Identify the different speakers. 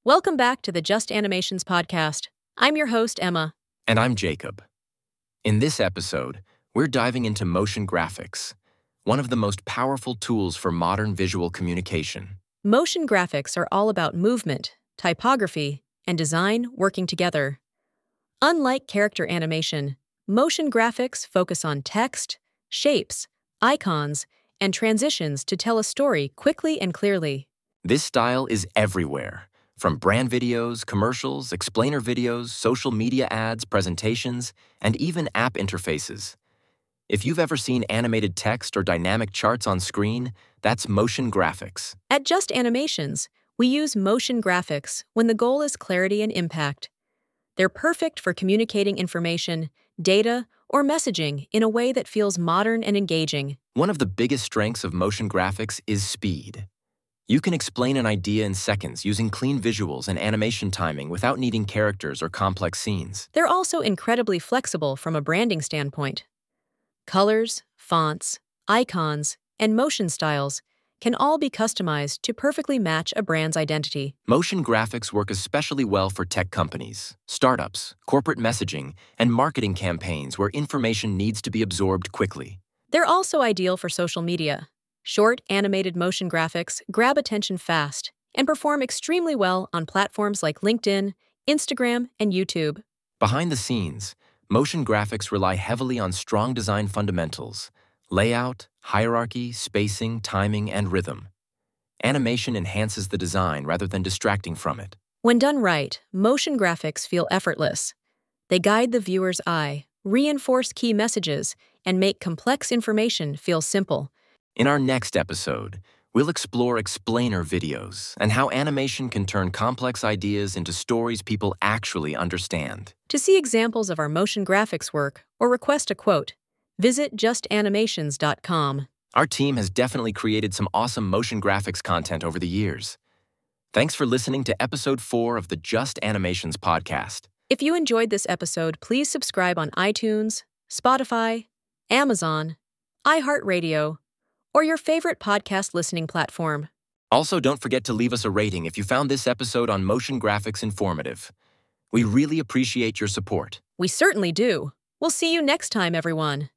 Speaker 1: Welcome back to the Just Animations podcast. I'm your host, Emma.
Speaker 2: And I'm Jacob. In this episode, we're diving into motion graphics, one of the most powerful tools for modern visual communication.
Speaker 1: Motion graphics are all about movement, typography, and design working together. Unlike character animation, motion graphics focus on text, shapes, icons, and transitions to tell a story quickly and clearly.
Speaker 2: This style is everywhere, from brand videos, commercials, explainer videos, social media ads, presentations, and even app interfaces. If you've ever seen animated text or dynamic charts on screen, that's motion graphics.
Speaker 1: At Just Animations, we use motion graphics when the goal is clarity and impact. They're perfect for communicating information, data, or messaging in a way that feels modern and engaging.
Speaker 2: One of the biggest strengths of motion graphics is speed. You can explain an idea in seconds using clean visuals and animation timing without needing characters or complex scenes.
Speaker 1: They're also incredibly flexible from a branding standpoint. Colors, fonts, icons, and motion styles can all be customized to perfectly match a brand's identity.
Speaker 2: Motion graphics work especially well for tech companies, startups, corporate messaging, and marketing campaigns where information needs to be absorbed quickly.
Speaker 1: They're also ideal for social media. Short, animated motion graphics grab attention fast and perform extremely well on platforms like LinkedIn, Instagram, and YouTube.
Speaker 2: Behind the scenes, motion graphics rely heavily on strong design fundamentals: layout, hierarchy, spacing, timing, and rhythm. Animation enhances the design rather than distracting from it.
Speaker 1: When done right, motion graphics feel effortless. They guide the viewer's eye, reinforce key messages, and make complex information feel simple.
Speaker 2: In our next episode, we'll explore explainer videos and how animation can turn complex ideas into stories people actually understand.
Speaker 1: To see examples of our motion graphics work or request a quote, visit justanimations.com.
Speaker 2: Our team has definitely created some awesome motion graphics content over the years. Thanks for listening to episode 4 of the Just Animations podcast.
Speaker 1: If you enjoyed this episode, please subscribe on iTunes, Spotify, Amazon, iHeartRadio, or your favorite podcast listening platform.
Speaker 2: Also, don't forget to leave us a rating if you found this episode on motion graphics informative. We really appreciate your support.
Speaker 1: We certainly do. We'll see you next time, everyone.